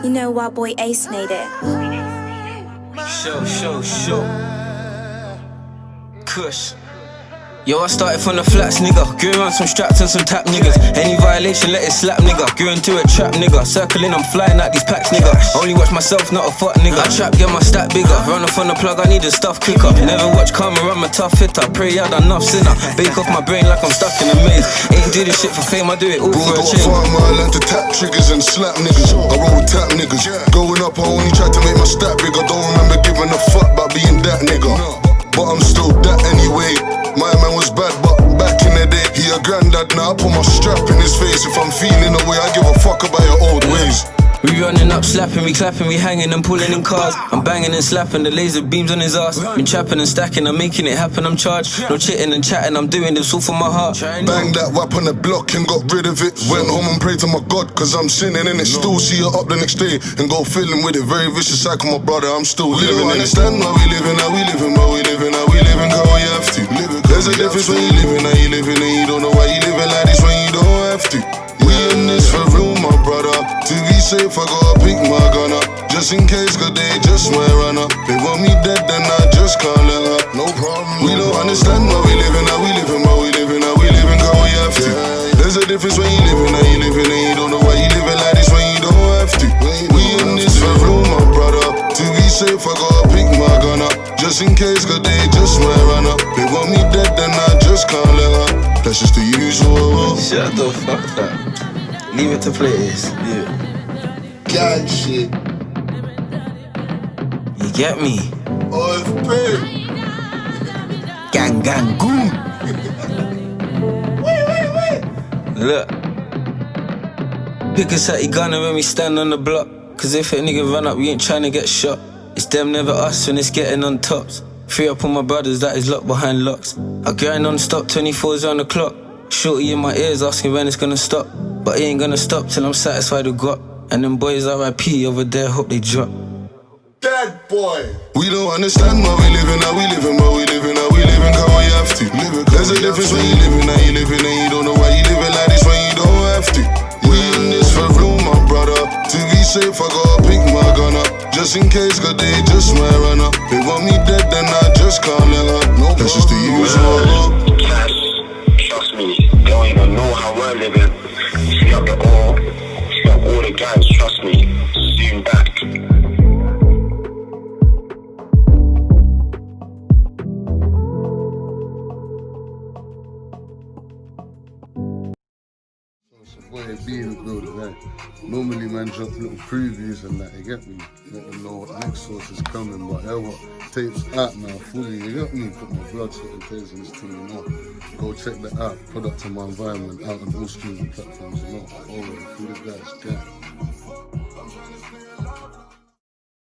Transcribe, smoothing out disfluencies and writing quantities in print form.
You know why boy Ace made it. Show. Kush. Yo, I started from the flats, nigga. Grew around some straps and some tap niggas. Any violation, let it slap, nigga. Grew into a trap, nigga. Circling, I'm flying out these packs, nigga. Only watch myself, not a fuck, nigga. I trap, get my stat bigger. Run off on the plug, I need a stuff quicker. Never watch karma, I'm a tough hitter. Pray I done enough sinner. Bake off my brain like I'm stuck in a maze. Ain't do this shit for fame, I do it all for a change. Farmer, I learned to tap triggers and slap niggas. I roll with tap niggas. Growing up, I only tried to make my stat bigger. Don't remember giving a fuck about being that nigga. But I'm still that anyway. My man was bad, but back in the day, he a granddad now. I put my strap in his face. If I'm feeling away, I give a fuck about your old ways. We running up, slapping, we clapping, we hanging and pulling in cars. I'm banging and slapping, the laser beams on his ass. Been trapping and stacking, I'm making it happen, I'm charged. No chitting and chatting, I'm doing this all for my heart. Bang that whap on the block and got rid of it. Went home and prayed to my God, cause I'm sinning in it. Still see her up the next day and go feeling with it. Very vicious cycle, my brother, I'm still living in it. Understand how we living, how we living, how we living, how we living, how we have to. There's a difference when you living, how you living, and you don't know why you living like this when you don't have to. We in this for real, my brother. To be safe, I gotta pick my gun up. Just in case, cause they just might run up. They want me dead, then I just can't let up. No problem. We don't understand how we living, how we living, how we living, how we living, how we have to. There's a difference when you living, how you living, and you don't know why you living like this when you don't have to. We in this for real, my brother. To be safe, I gotta pick my gun up. Just in case, cause they just might run up. They want me dead, then I just can't let up. That's just the usual. Shut the fuck up. Leave it to players. Yeah. God shit. You get me? OFP. Gang, goon. Look. Pick a satty gunner when we stand on the block. Cause if a nigga run up, we ain't tryna get shot. It's them, never us, when it's getting on tops. Free up on my brothers that is locked behind locks. I grind non-stop, 24's on the clock. Shorty in my ears asking when it's gonna stop. But it ain't gonna stop till I'm satisfied with God. And them boys RIP over there, hope they drop. That boy. We don't understand how we living, how we living, how we living, how we living, how we have to. There's a difference when you living, how you living, and you don't know why you living like this when you don't have to. We in this for real, my brother. To be safe, I gotta pick my gun up. Just in case, cause they just might run up. They want me dead, then I just can't let up. No, that's just the usual. Cash, trust me, they don't even know how we're living. See up the all the guys, trust me, soon back. Boy, being good, right? Normally, man, drop little previews and that, you get me? Let them know what next source is coming, but what tapes out now, fully, you get me? Put my blood, sweat, and tears in this thing, you know? Go check that out, Product of My Environment, out on all streaming platforms, you know? Always, through the guys, gang.